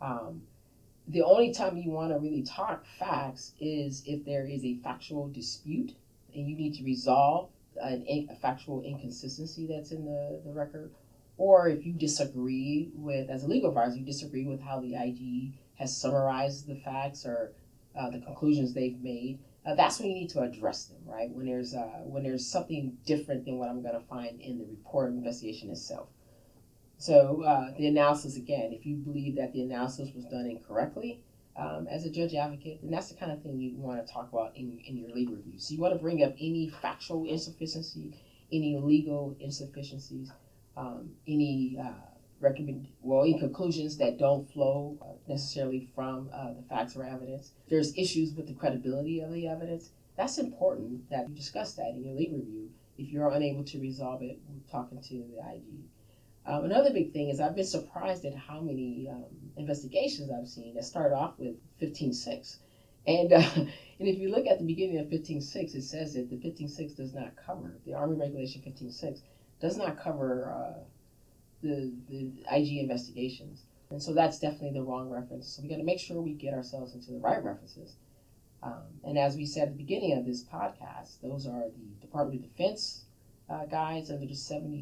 [SPEAKER 3] The only time you want to really talk facts is if there is a factual dispute and you need to resolve a factual inconsistency that's in the record, or if you disagree with, as a legal advisor, you disagree with how the IG has summarized the facts or the conclusions they've made. That's when you need to address them, right? When there's something different than what I'm going to find in the report or investigation itself. So the analysis, again, if you believe that the analysis was done incorrectly, as a judge advocate, then that's the kind of thing you want to talk about in your legal review. So you want to bring up any factual insufficiency, any legal insufficiencies, any conclusions that don't flow necessarily from the facts or evidence. There's issues with the credibility of the evidence. That's important that you discuss that in your legal review. If you're unable to resolve it, talking to the IG. Another big thing is I've been surprised at how many investigations I've seen that start off with 15.6. And if you look at the beginning of 15.6, it says that the 15.6 does not cover, the Army Regulation 15.6 does not cover the IG investigations. And so that's definitely the wrong reference. So we got to make sure we get ourselves into the right references. And as we said at the beginning of this podcast, those are the Department of Defense guides under the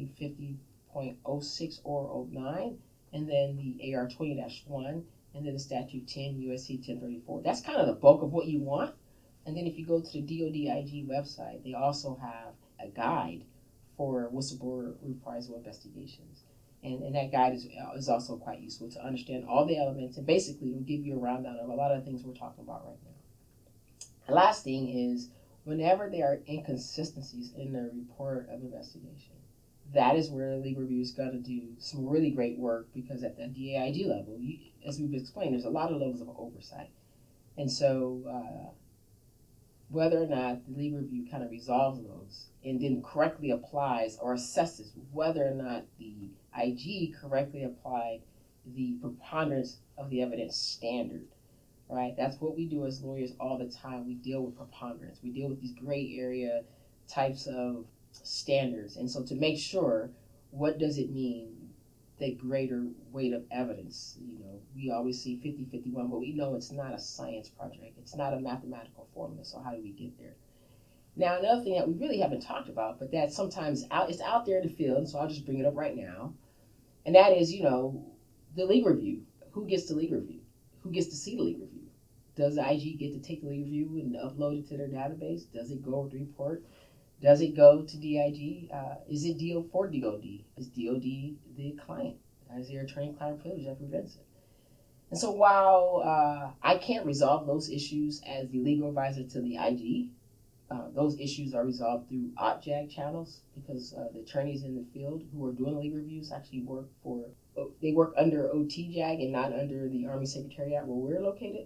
[SPEAKER 3] 7050.06 or 09, and then the AR 20-1, and then the Statute 10 USC 1034. That's kind of the bulk of what you want. And then if you go to the DoD IG website, they also have a guide for whistleblower reprisal investigations. And that guide is also quite useful to understand all the elements, and basically it'll give you a rundown of a lot of the things we're talking about right now. The last thing is, whenever there are inconsistencies in the report of investigation, that is where the legal review is going to do some really great work, because at the DAIG level, as we've explained, there's a lot of levels of oversight. And so whether or not the legal review kind of resolves those and then correctly applies or assesses whether or not the IG correctly applied the preponderance of the evidence standard, right? That's what we do as lawyers all the time. We deal with preponderance. We deal with these gray area types of standards. And so to make sure, what does it mean, the greater weight of evidence? We always see 50-51, but we know it's not a science project. It's not a mathematical formula. So how do we get there? Now, another thing that we really haven't talked about, but that sometimes it's out there in the field, so I'll just bring it up right now. And that is, the legal review. Who gets the legal review? Who gets to see the legal review? Does the IG get to take the legal review and upload it to their database? Does it go with the report? Does it go to DIG? Is it deal for DOD? Is DOD the client? Is there attorney-client privilege that prevents it? And so while I can't resolve those issues as the legal advisor to the IG, those issues are resolved through OTJAG channels, because the attorneys in the field who are doing legal reviews actually work under OTJAG and not under the Army Secretariat where we're located.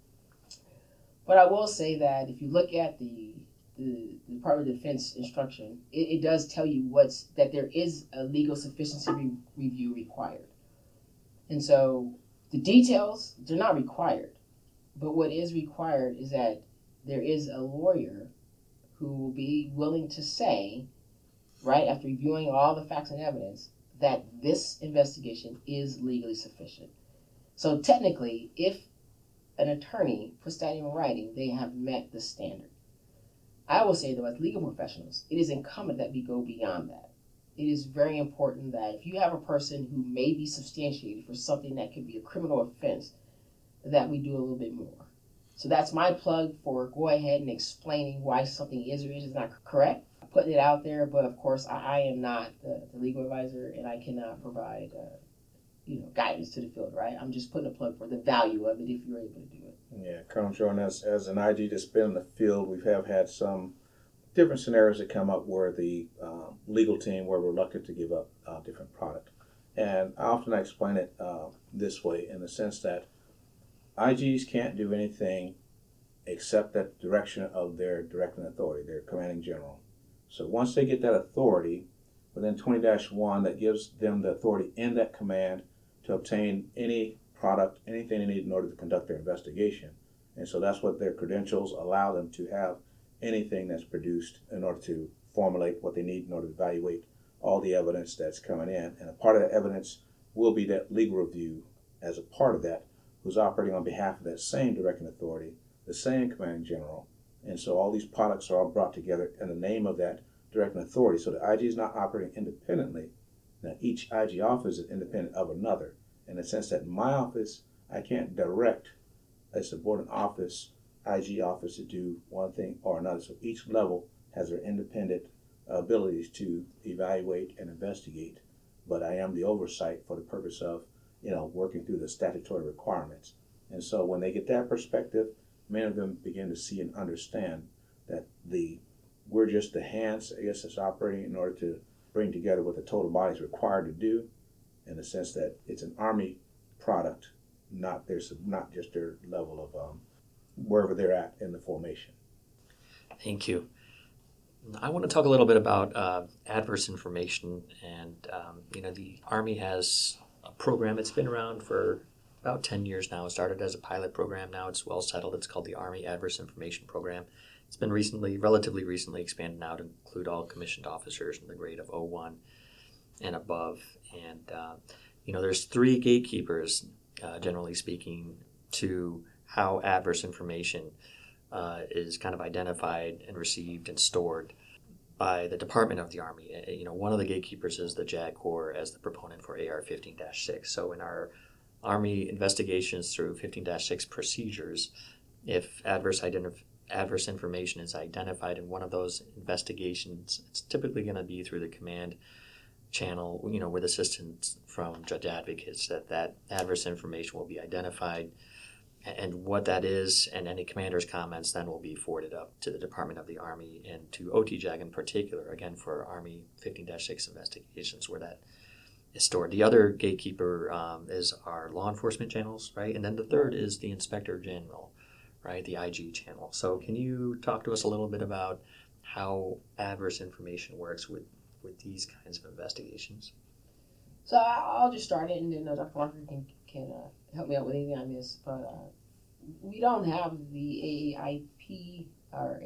[SPEAKER 3] But I will say that if you look at the Department of Defense instruction, it does tell you that there is a legal sufficiency review required. And so the details, they're not required. But what is required is that there is a lawyer who will be willing to say, right after reviewing all the facts and evidence, that this investigation is legally sufficient. So technically, if an attorney puts that in writing, they have met the standard. I will say, though, as legal professionals, it is incumbent that we go beyond that. It is very important that if you have a person who may be substantiated for something that could be a criminal offense, that we do a little bit more. So that's my plug for go ahead and explaining why something is or is not correct. I'm putting it out there, but of course I am not the legal advisor, and I cannot provide guidance to the field, right? I'm just putting a plug for the value of it if you're able to do it.
[SPEAKER 4] Yeah, Colonel Jordan, as an IG that's been in the field, we have had some different scenarios that come up where the legal team were reluctant to give up different product. And I often explain it this way, in the sense that IGs can't do anything except at the direction of their directing authority, their commanding general. So once they get that authority, within 20-1, that gives them the authority in that command to obtain any product, anything they need in order to conduct their investigation. And so that's what their credentials allow them to have, anything that's produced in order to formulate what they need in order to evaluate all the evidence that's coming in. And a part of that evidence will be that legal review as a part of that, who's operating on behalf of that same directing authority, the same commanding general. And so all these products are all brought together in the name of that directing authority. So the IG is not operating independently. Now each IG office is independent of another, in the sense that in my office, I can't direct a subordinate office, IG office, to do one thing or another. So each level has their independent abilities to evaluate and investigate, but I am the oversight for the purpose of, working through the statutory requirements. And so when they get that perspective, many of them begin to see and understand that we're just the hands, I guess, that's operating in order to bring together what the total body is required to do, in the sense that it's an Army product, not just their level of wherever they're at in the formation.
[SPEAKER 2] Thank you. I want to talk a little bit about adverse information, and the Army has a program. It's been around for about 10 years now. It started as a pilot program. Now it's well settled. It's called the Army Adverse Information Program. It's been relatively recently expanded now to include all commissioned officers in the grade of 01 and above. And there's 3 gatekeepers, generally speaking, to how adverse information is kind of identified and received and stored by the Department of the Army. One of the gatekeepers is the JAG Corps as the proponent for AR-15-6. So in our Army investigations through 15-6 procedures, if adverse information is identified in one of those investigations, it's typically going to be through the command channel, with assistance from judge advocates, that adverse information will be identified, and what that is, and any commander's comments then will be forwarded up to the Department of the Army and to OTJAG in particular, again for Army 15-6 investigations where that is stored. The other gatekeeper is our law enforcement channels, right? And then the third is the Inspector General, right? The IG channel. So can you talk to us a little bit about how adverse information works with these kinds of investigations?
[SPEAKER 3] So I'll just start it, and then Dr. Walker can help me out with anything I miss. But we don't have the AAIP or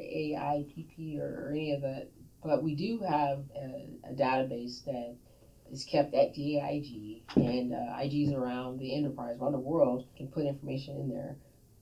[SPEAKER 3] AIPP or any of that, but we do have a database that is kept at DAIG, and IGs around the enterprise, around the world, can put information in there.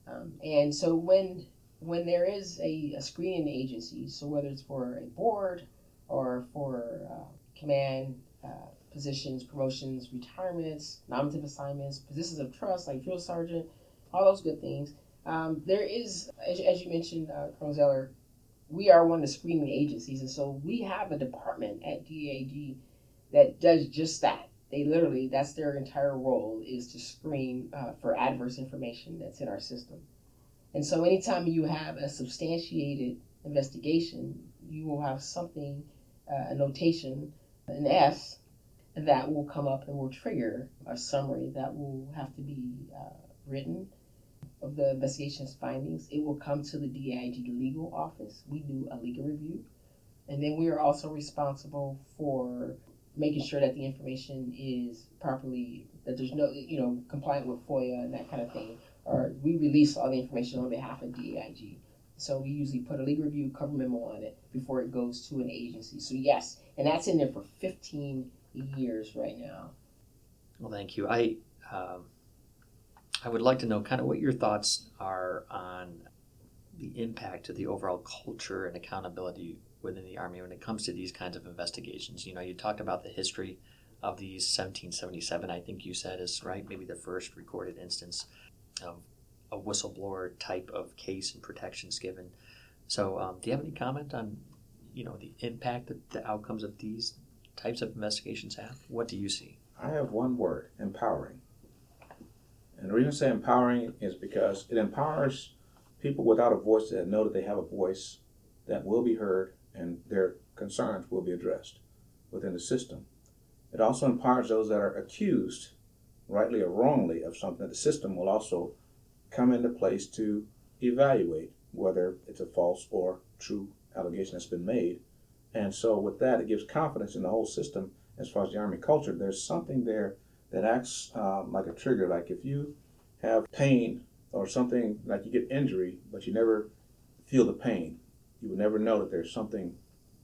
[SPEAKER 3] And so when there is a screening agency, so whether it's for a board or for command positions, promotions, retirements, nominative assignments, positions of trust like drill sergeant, all those good things, there is, as you mentioned, Colonel Zeller, we are one of the screening agencies, and so we have a department at DAG that does just that. They literally, that's their entire role, is to screen for adverse information that's in our system. And so anytime you have a substantiated investigation, you will have something, a notation, an S, that will come up and will trigger a summary that will have to be written of the investigation's findings. It will come to the DAIG legal office. We do a legal review. And then we are also responsible for making sure that the information is properly, that there's no, compliant with FOIA and that kind of thing. Or we release all the information on behalf of DAIG. So we usually put a legal review cover memo on it before it goes to an agency. So yes, and that's in there for 15 years right now.
[SPEAKER 2] Well, thank you. I would like to know kind of what your thoughts are on the impact of the overall culture and accountability within the Army when it comes to these kinds of investigations. You talked about the history of these. 1777, I think you said, is right, maybe the first recorded instance of a whistleblower type of case and protections given. So do you have any comment on, the impact that the outcomes of these types of investigations have? What do you see?
[SPEAKER 4] I have one word: empowering. And the reason I say empowering is because it empowers people without a voice that know that they have a voice that will be heard and their concerns will be addressed within the system. It also empowers those that are accused, rightly or wrongly, of something that the system will also come into place to evaluate whether it's a false or true allegation that's been made. And so with that, it gives confidence in the whole system as far as the Army culture. There's something there that acts like a trigger. Like if you have pain or something, like you get injury, but you never feel the pain, you will never know that there's something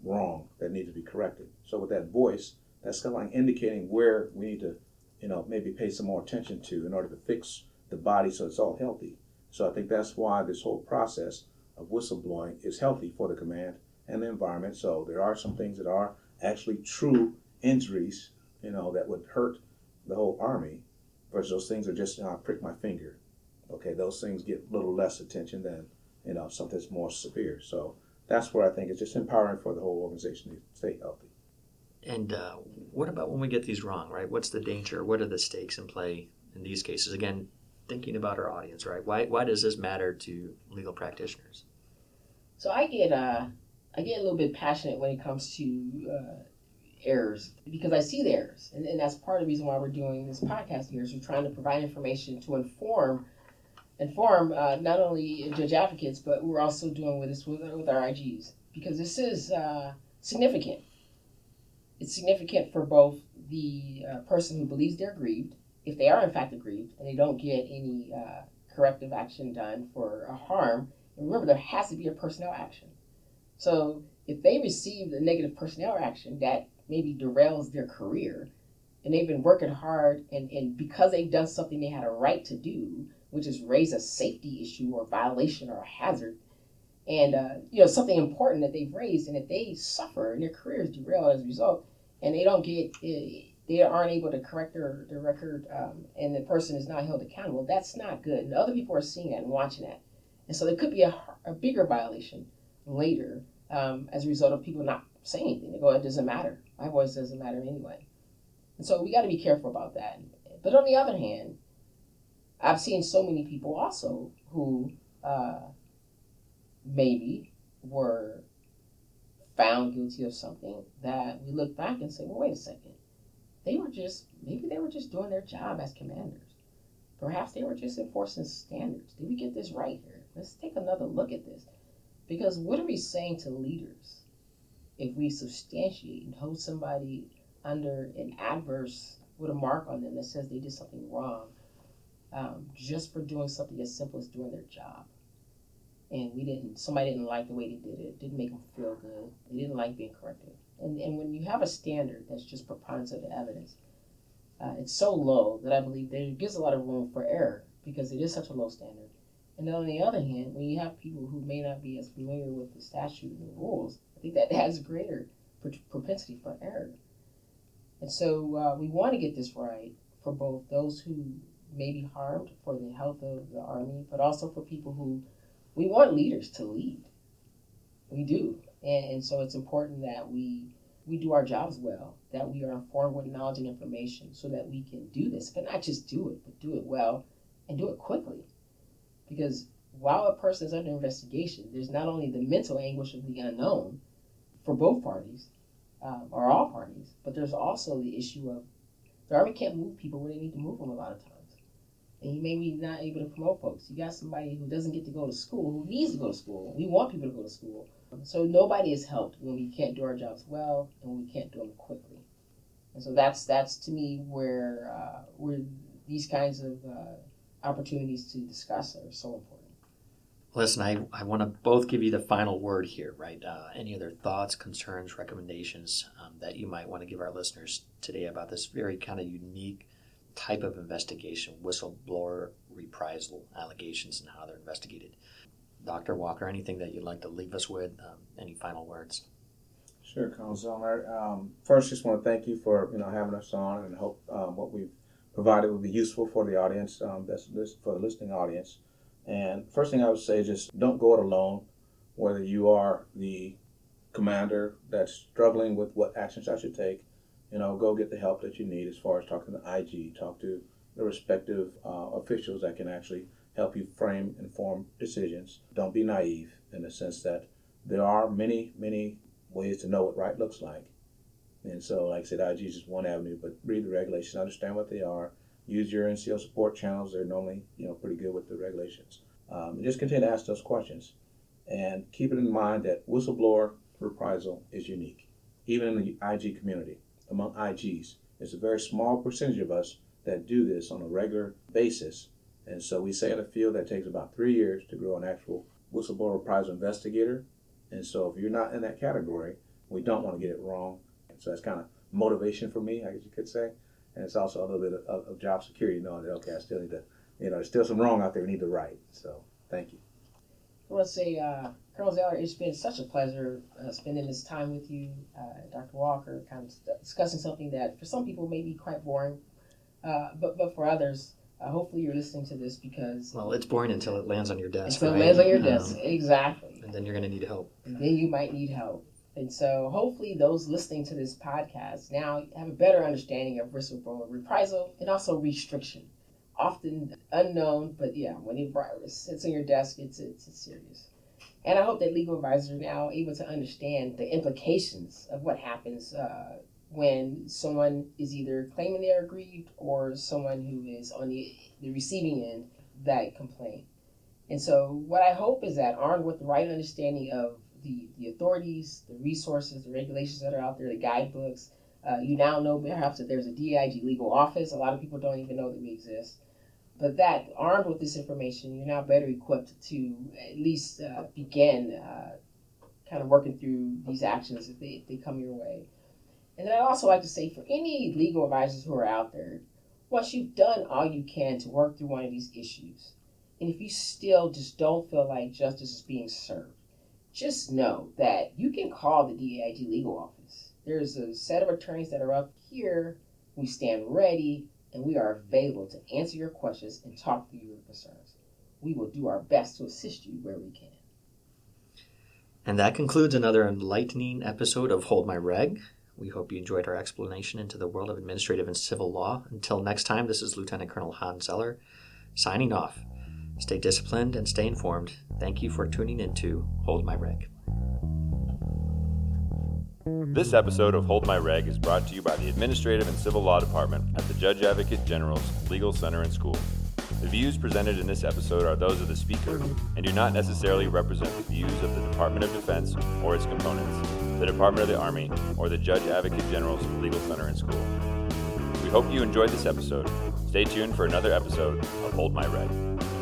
[SPEAKER 4] wrong that need to be corrected. So with that voice, that's kind of like indicating where we need to, maybe pay some more attention to in order to fix the body so it's all healthy. So I think that's why this whole process of whistleblowing is healthy for the command and the environment. So there are some things that are actually true injuries, that would hurt the whole Army, versus those things are just, I prick my finger. Okay, those things get a little less attention than, something that's more severe. So that's where I think it's just empowering for the whole organization to stay healthy.
[SPEAKER 2] And what about when we get these wrong, right? What's the danger? What are the stakes in play in these cases? Again, thinking about our audience, right? Why does this matter to legal practitioners?
[SPEAKER 3] So I get a little bit passionate when it comes to errors, because I see the errors, and that's part of the reason why we're doing this podcast here. Is we're trying to provide information to inform not only judge advocates, but we're also doing with our IGs, because this is significant. It's significant for both the person who believes they're aggrieved, if they are in fact aggrieved, and they don't get any corrective action done for a harm. And remember, there has to be a personnel action. So if they receive the negative personnel action that maybe derails their career, and they've been working hard, and because they've done something they had a right to do, which is raise a safety issue or violation or a hazard, and something important that they've raised, and if they suffer and their career is derailed as a result, and they aren't able to correct their record, and the person is not held accountable, that's not good. And other people are seeing that and watching that, and so there could be a bigger violation later as a result of people not saying anything. They go, it doesn't matter. My voice doesn't matter anyway. And so we got to be careful about that. But on the other hand, I've seen so many people also who maybe were found guilty of something that we look back and say, well, wait a second. Maybe they were just doing their job as commanders. Perhaps they were just enforcing standards. Did we get this right here? Let's take another look at this. Because what are we saying to leaders if we substantiate and hold somebody under an adverse, with a mark on them that says they did something wrong, just for doing something as simple as doing their job? And somebody didn't like the way they did it, didn't make them feel good, they didn't like being corrected. And when you have a standard that's just preponderance of the evidence, it's so low that I believe that it gives a lot of room for error, because it is such a low standard. And then on the other hand, when you have people who may not be as familiar with the statute and the rules, I think that has greater propensity for error. And so we want to get this right for both those who may be harmed, for the health of the Army, but also for people who we want leaders to lead. We do. And so it's important that we do our jobs well, that we are informed with knowledge and information so that we can do this, but not just do it, but do it well and do it quickly. Because while a person is under investigation, there's not only the mental anguish of the unknown for both parties, or all parties, but there's also the issue of the Army can't move people where they need to move them a lot of times. And you may be not able to promote folks. You got somebody who doesn't get to go to school, who needs to go to school. We want people to go to school. So nobody is helped when we can't do our jobs well and when we can't do them quickly. And so that's to me where these kinds of opportunities to discuss are so important.
[SPEAKER 2] Listen, I want to both give you the final word here, right? Any other thoughts, concerns, recommendations that you might want to give our listeners today about this very kind of unique type of investigation, whistleblower reprisal allegations and how they're investigated? Dr. Walker, anything that you'd like to leave us with? Any final words?
[SPEAKER 4] Sure, Colonel Zellner. First, just want to thank you for having us on, and hope what we've provided will be useful for the audience, for the listening audience. And first thing I would say is just don't go it alone, whether you are the commander that's struggling with what actions I should take. Go get the help that you need as far as talking to the IG, talk to the respective officials that can actually help you frame informed decisions. Don't be naive in the sense that there are many, many ways to know what right looks like. And so, like I said, IG is just one avenue, but read the regulations, understand what they are, use your NCO support channels. They're normally, pretty good with the regulations. Just continue to ask those questions. And keep it in mind that whistleblower reprisal is unique, even in the IG community. Among IGs, there's a very small percentage of us that do this on a regular basis. And so we say in the field that takes about 3 years to grow an actual whistleblower reprisal investigator. And so if you're not in that category, We don't want to get it wrong. And so that's kind of motivation for me, I guess you could say. And it's also a little bit of job security, knowing that, okay, I still need to, there's still some wrong out there we need to right. So thank you.
[SPEAKER 3] I want to say, Colonel Zeller, it's been such a pleasure spending this time with you, Dr. Walker, kind of discussing something that for some people may be quite boring, but for others, hopefully you're listening to this because...
[SPEAKER 2] Well, it's boring until it lands on your desk,
[SPEAKER 3] Until
[SPEAKER 2] right?
[SPEAKER 3] it lands on your desk, exactly.
[SPEAKER 2] And then you're going to need help.
[SPEAKER 3] And then you might need help. And so hopefully those listening to this podcast now have a better understanding of whistleblower reprisal and also restriction. Often unknown, but yeah, when it sits on your desk, it's serious. And I hope that legal advisors are now able to understand the implications of what happens when someone is either claiming they are aggrieved or someone who is on the receiving end of that complaint. And so what I hope is that armed with the right understanding of the authorities, the resources, the regulations that are out there, the guidebooks, you now know perhaps that there's a DIG legal office. A lot of people don't even know that we exist. But that, armed with this information, you're now better equipped to at least begin kind of working through these actions if they come your way. And then I'd also like to say for any legal advisors who are out there, once you've done all you can to work through one of these issues, and if you still just don't feel like justice is being served, just know that you can call the DIG legal office. There's a set of attorneys that are up here. We stand ready, and we are available to answer your questions and talk through your concerns. We will do our best to assist you where we can.
[SPEAKER 2] And that concludes another enlightening episode of Hold My Reg. We hope you enjoyed our explanation into the world of administrative and civil law. Until next time, this is Lieutenant Colonel Hans Zeller signing off. Stay disciplined and stay informed. Thank you for tuning into Hold My Reg.
[SPEAKER 1] This episode of Hold My Reg is brought to you by the Administrative and Civil Law Department at the Judge Advocate General's Legal Center and School. The views presented in this episode are those of the speaker and do not necessarily represent the views of the Department of Defense or its components, the Department of the Army, or the Judge Advocate General's Legal Center and School. We hope you enjoyed this episode. Stay tuned for another episode of Hold My Reg.